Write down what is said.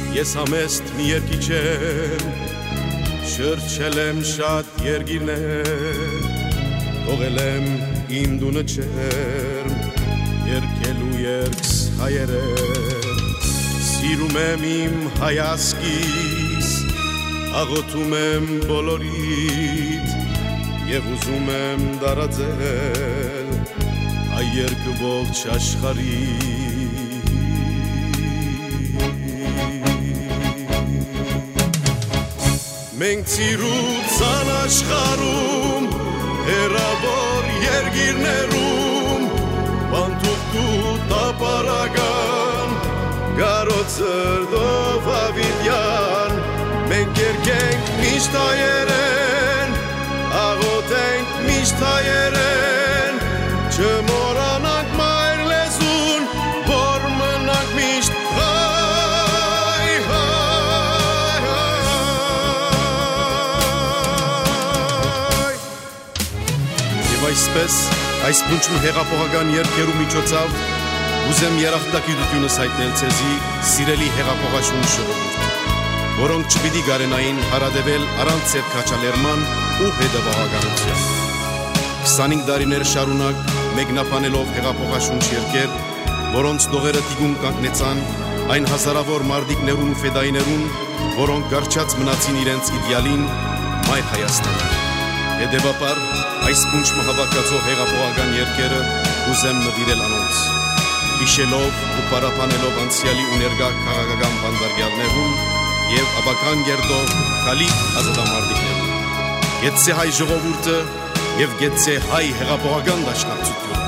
Ես համեստ մի երկիչ եմ, շրջել եմ շատ երգիրներ, թողել եմ իմ դունը չերմ, երգելու երգս հայերեն, սիրում եմ իմ հայասկիս, աղոթում եմ բոլորիդ և ուզում եմ դարաձել այ երգը ողջ աշխարհի Մենք ծիրուցան աշխարհում, հեռավոր երգիրներում, բանտուկու տապարական, գարոցրդով ավիդյան, մենք երգենք միշտ հայերեն, աղոթենք միշտ հայերեն, չմոռանանք մայր լեզուն, որ մնանք միշտ Այսպես, այս բունջում հեղափոխական երգերու միջոցով ուզեմ երախտագիտությունս հայտնել ձեզի սիրելի հեղափոխաշուն ժողովուրդ, որոնք չպիտի գարենային հարադեվել առանց ձեր քաչալերման ու հետևողականության։ 25 տարիներ շարունակ մեկնաբանելով հեղափոխաշունչ երգեր, որոնց դողերը տիգուն կանգնեցան այն հազարավոր մարդիկներուն ու ֆեդայիներուն, որոնք գարչած մնացին իրենց իդեալին մայր Հայաստանում։ Հետևաբար այս բունջը հավաքածող հեղափոխական երգերը ուզեմ նվիրել անոնց, հիշելով ու պարապանելով անցյալի ու ներկա քաղաքական բանդարգյալներուն և ապական գերդով քալիք ազատամարտիկներուն։ Գեցե հայ ժողովուրդը և գեցե հայ հեղափոխական դաշնակցությունը։